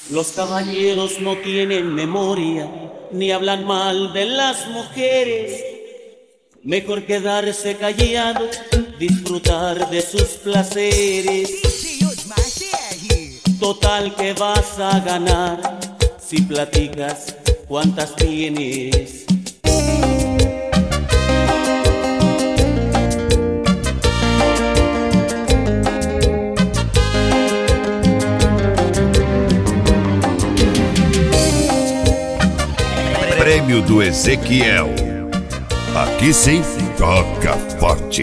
Los caballeros no tienen memoria, ni hablan mal de las mujeres. Mejor quedarse callado, disfrutar de sus placeres. Total que vas a ganar si platicas cuántas tienes. Prêmio do Ezequiel. Aqui sim, toca forte.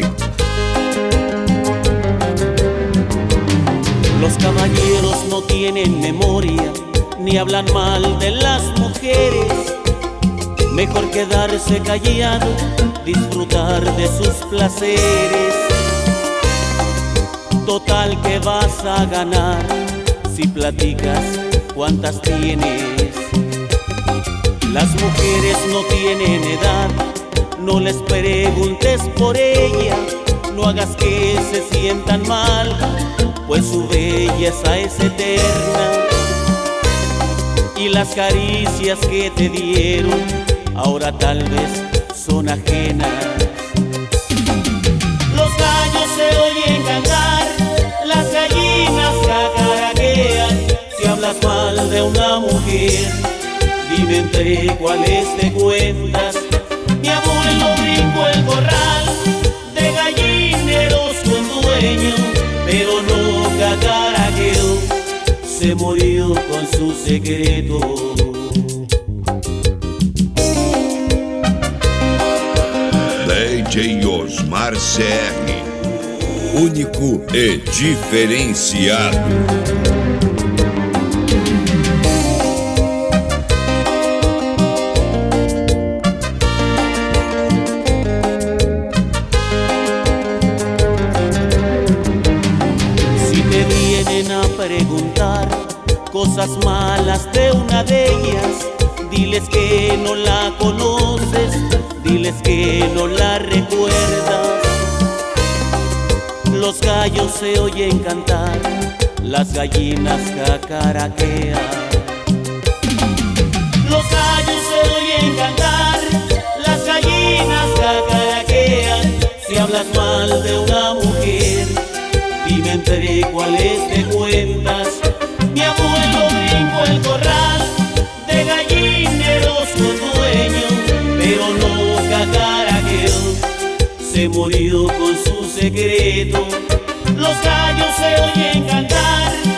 Los caballeros no tienen memoria, ni hablan mal de las mujeres. Mejor quedarse callado, disfrutar de sus placeres. Total que vas a ganar si platicas cuántas tienes. Las mujeres no tienen edad, no les preguntes por ella, no hagas que se sientan mal, pues su belleza es eterna. Y las caricias que te dieron, ahora tal vez son ajenas. Los gallos se oyen cantar, las gallinas cacaraquean. Si hablas mal de una mujer, dime entre cuáles te cuentas. Mi abuelo brincó el corral de gallineros con dueño, pero no cacaraqueó, se murió con su secreto. DJ Osmar CR, único e diferenciado. Preguntar cosas malas de una de ellas, diles que no la conoces, diles que no la recuerdas. Los gallos se oyen cantar, las gallinas cacaraquean. Los gallos se oyen cantar, las gallinas cacaraquean. Si hablas mal de una mujer, dime entre cuáles te cuentas. Mi abuelo brincó el corral de gallineros con dueño, pero no cacaraqueó, se murió con su secreto. Los gallos se oyen cantar,